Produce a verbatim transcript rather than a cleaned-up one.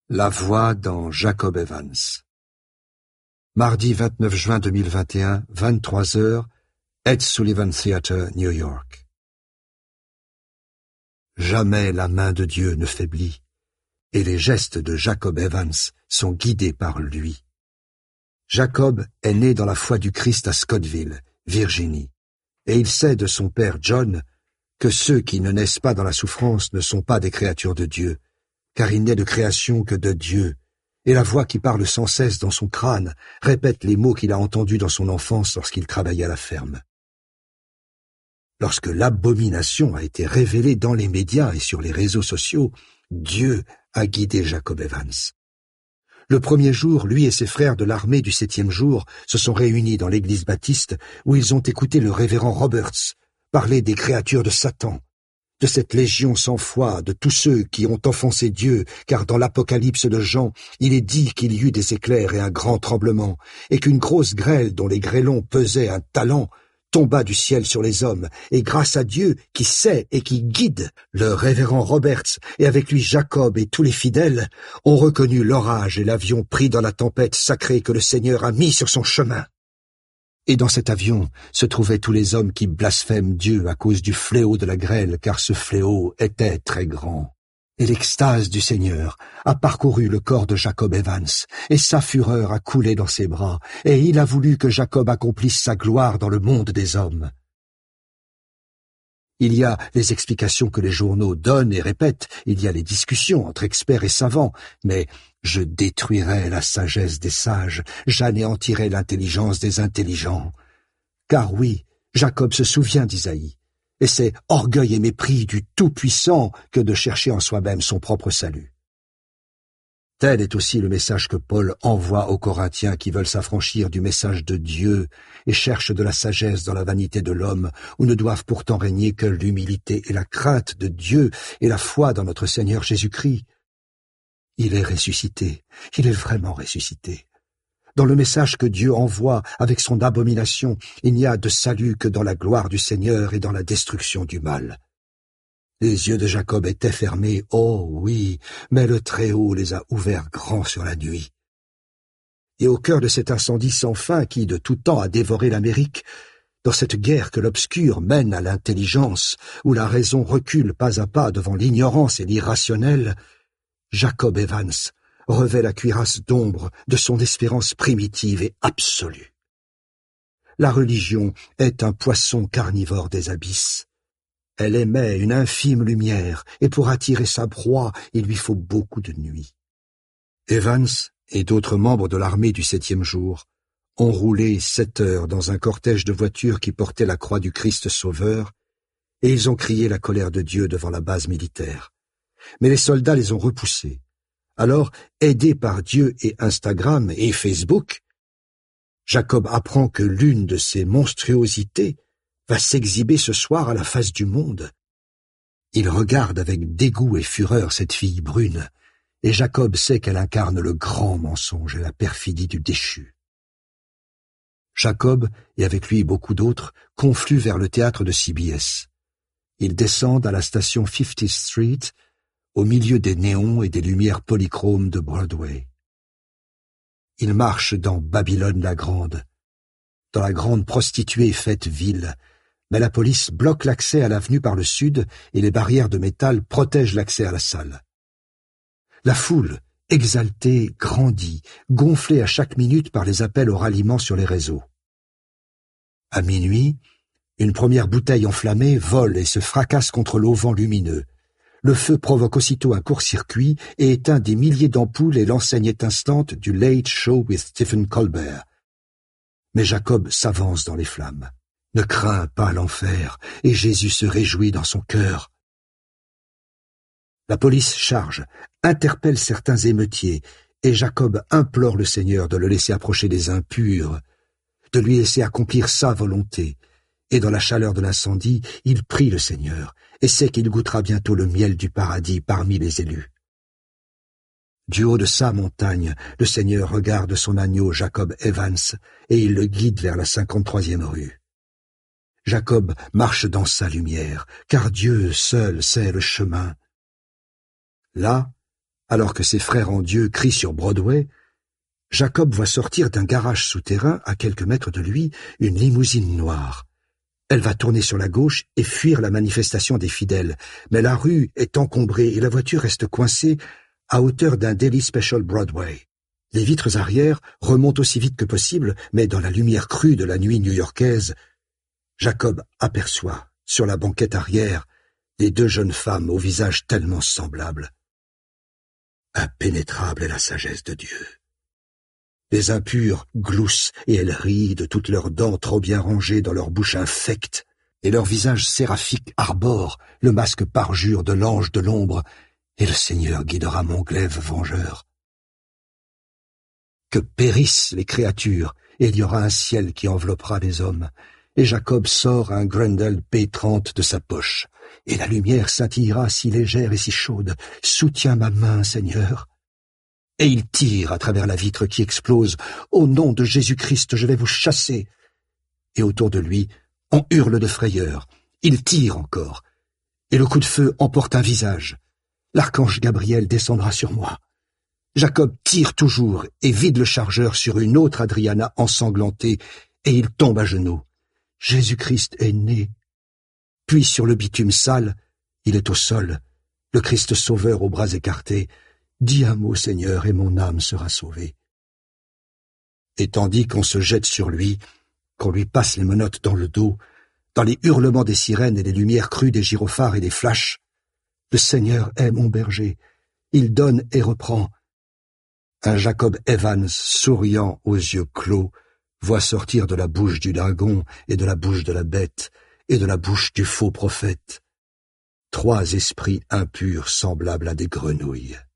La voix dans Jacob Evans. Mardi vingt-neuf juin deux mille vingt et un, vingt-trois heures, Ed Sullivan Theatre, New York. Jamais la main de Dieu ne faiblit, et les gestes de Jacob Evans sont guidés par lui. Jacob est né dans la foi du Christ à Scottsville, Virginie, et il sait de son père John que ceux qui ne naissent pas dans la souffrance ne sont pas des créatures de Dieu, car il n'est de création que de Dieu, et la voix qui parle sans cesse dans son crâne répète les mots qu'il a entendus dans son enfance lorsqu'il travaillait à la ferme. Lorsque l'abomination a été révélée dans les médias et sur les réseaux sociaux, Dieu a guidé Jacob Evans. Le premier jour, lui et ses frères de l'armée du septième jour se sont réunis dans l'église baptiste où ils ont écouté le révérend Roberts parler des créatures de Satan, de cette légion sans foi, de tous ceux qui ont offensé Dieu, car dans l'Apocalypse de Jean, il est dit qu'il y eut des éclairs et un grand tremblement, et qu'une grosse grêle dont les grêlons pesaient un talent tomba du ciel sur les hommes, et grâce à Dieu qui sait et qui guide, le révérend Roberts et avec lui Jacob et tous les fidèles ont reconnu l'orage et l'avion pris dans la tempête sacrée que le Seigneur a mis sur son chemin. Et dans cet avion se trouvaient tous les hommes qui blasphèment Dieu à cause du fléau de la grêle, car ce fléau était très grand. Et l'extase du Seigneur a parcouru le corps de Jacob Evans, et sa fureur a coulé dans ses bras, et il a voulu que Jacob accomplisse sa gloire dans le monde des hommes. Il y a les explications que les journaux donnent et répètent, il y a les discussions entre experts et savants, mais je détruirai la sagesse des sages, j'anéantirai l'intelligence des intelligents. Car oui, Jacob se souvient d'Isaïe, et c'est orgueil et mépris du Tout-Puissant que de chercher en soi-même son propre salut. Tel est aussi le message que Paul envoie aux Corinthiens qui veulent s'affranchir du message de Dieu et cherchent de la sagesse dans la vanité de l'homme, où ne doivent pourtant régner que l'humilité et la crainte de Dieu et la foi dans notre Seigneur Jésus-Christ. Il est ressuscité, il est vraiment ressuscité. Dans le message que Dieu envoie avec son abomination, il n'y a de salut que dans la gloire du Seigneur et dans la destruction du mal. Les yeux de Jacob étaient fermés, oh oui, mais le Très-Haut les a ouverts grands sur la nuit. Et au cœur de cet incendie sans fin qui, de tout temps, a dévoré l'Amérique, dans cette guerre que l'obscur mène à l'intelligence, où la raison recule pas à pas devant l'ignorance et l'irrationnel, Jacob Evans revêt la cuirasse d'ombre de son espérance primitive et absolue. La religion est un poisson carnivore des abysses. Elle émet une infime lumière, et pour attirer sa proie, il lui faut beaucoup de nuit. Evans et d'autres membres de l'armée du septième jour ont roulé sept heures dans un cortège de voitures qui portait la croix du Christ Sauveur, et ils ont crié la colère de Dieu devant la base militaire. Mais les soldats les ont repoussés. Alors, aidé par Dieu et Instagram et Facebook, Jacob apprend que l'une de ces monstruosités va s'exhiber ce soir à la face du monde. Il regarde avec dégoût et fureur cette fille brune, et Jacob sait qu'elle incarne le grand mensonge et la perfidie du déchu. Jacob, et avec lui beaucoup d'autres, confluent vers le théâtre de C B S. Ils descendent à la station fiftieth Street, au milieu des néons et des lumières polychromes de Broadway. Ils marchent dans Babylone la Grande, dans la grande prostituée faite ville, mais la police bloque l'accès à l'avenue par le sud et les barrières de métal protègent l'accès à la salle. La foule, exaltée, grandit, gonflée à chaque minute par les appels au ralliement sur les réseaux. À minuit, une première bouteille enflammée vole et se fracasse contre l'auvent lumineux. Le feu provoque aussitôt un court-circuit et éteint des milliers d'ampoules et l'enseigne étincelante du Late Show with Stephen Colbert. Mais Jacob s'avance dans les flammes. Ne crains pas l'enfer, et Jésus se réjouit dans son cœur. La police charge, interpelle certains émeutiers, et Jacob implore le Seigneur de le laisser approcher des impurs, de lui laisser accomplir sa volonté. Et dans la chaleur de l'incendie, il prie le Seigneur, et sait qu'il goûtera bientôt le miel du paradis parmi les élus. Du haut de sa montagne, le Seigneur regarde son agneau Jacob Evans, et il le guide vers la cinquante-troisième rue. Jacob marche dans sa lumière, car Dieu seul sait le chemin. Là, Alors que ses frères en Dieu crient sur Broadway, Jacob voit sortir d'un garage souterrain, à quelques mètres de lui, une limousine noire. Elle va tourner sur la gauche et fuir la manifestation des fidèles, mais la rue est encombrée et la voiture reste coincée à hauteur d'un Daily Special Broadway. Les vitres arrière remontent aussi vite que possible, mais dans la lumière crue de la nuit new-yorkaise, Jacob aperçoit, sur la banquette arrière, les deux jeunes femmes au visage tellement semblables. Impénétrable est la sagesse de Dieu. Les impures gloussent et elles rient de toutes leurs dents trop bien rangées dans leur bouche infecte, et leur visage séraphique arbore le masque parjure de l'ange de l'ombre, et le Seigneur guidera mon glaive vengeur. Que périssent les créatures, et il y aura un ciel qui enveloppera les hommes. Et Jacob sort un Grendel P trente de sa poche, et la lumière scintillera si légère et si chaude. Soutiens ma main, Seigneur. Et il tire à travers la vitre qui explose. Au nom de Jésus-Christ, je vais vous chasser. Et autour de lui, on hurle de frayeur. Il tire encore, et le coup de feu emporte un visage. L'archange Gabriel descendra sur moi. Jacob tire toujours et vide le chargeur sur une autre Adriana ensanglantée, et il tombe à genoux. Jésus-Christ est né. Puis sur le bitume sale, il est au sol, le Christ sauveur aux bras écartés. Dis un mot, Seigneur, et mon âme sera sauvée. Et tandis qu'on se jette sur lui, qu'on lui passe les menottes dans le dos, dans les hurlements des sirènes et les lumières crues des gyrophares et des flashs, le Seigneur est mon berger. Il donne et reprend. Un Jacob Evans, souriant aux yeux clos, voit sortir de la bouche du dragon et de la bouche de la bête et de la bouche du faux prophète trois esprits impurs semblables à des grenouilles.